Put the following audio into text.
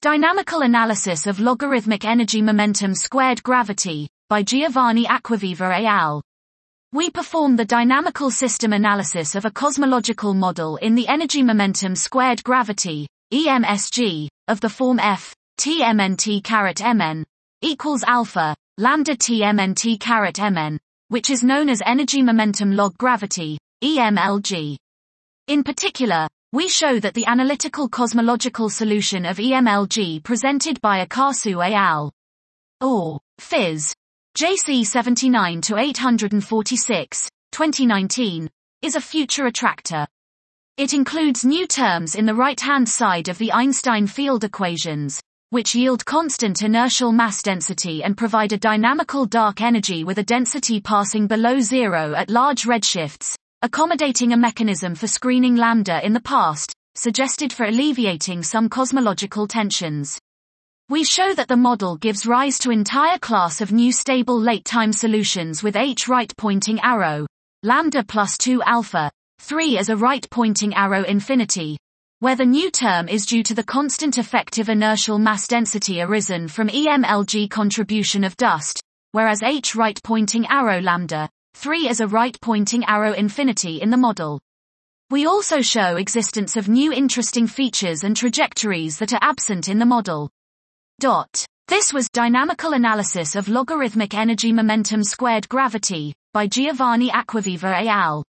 Dynamical Analysis of Logarithmic Energy Momentum Squared Gravity, by Giovanni Acquaviva et al. We perform the dynamical system analysis of a cosmological model in the energy momentum squared gravity, EMSG, of the form F, T MNT caret Mn, equals alpha, lambda T MNT caret Mn, which is known as energy momentum log gravity, EMLG. In particular, we show that the analytical cosmological solution of EMLG presented by Akasu et al. Or, Phys. JC 79-846, 2019, is a future attractor. It includes new terms in the right-hand side of the Einstein field equations, which yield constant inertial mass density and provide a dynamical dark energy with a density passing below zero at large redshifts, accommodating a mechanism for screening lambda in the past, suggested for alleviating some cosmological tensions. We show that the model gives rise to entire class of new stable late-time solutions with H right-pointing arrow, lambda plus 2 alpha, 3 as a right-pointing arrow infinity, where the new term is due to the constant effective inertial mass density arisen from EMLG contribution of dust, whereas H right-pointing arrow lambda, 3 as a right-pointing arrow infinity in the model. We also show existence of new interesting features and trajectories that are absent in the model. This was Dynamical Analysis of Logarithmic Energy Momentum Squared Gravity, by Giovanni Acquaviva et al.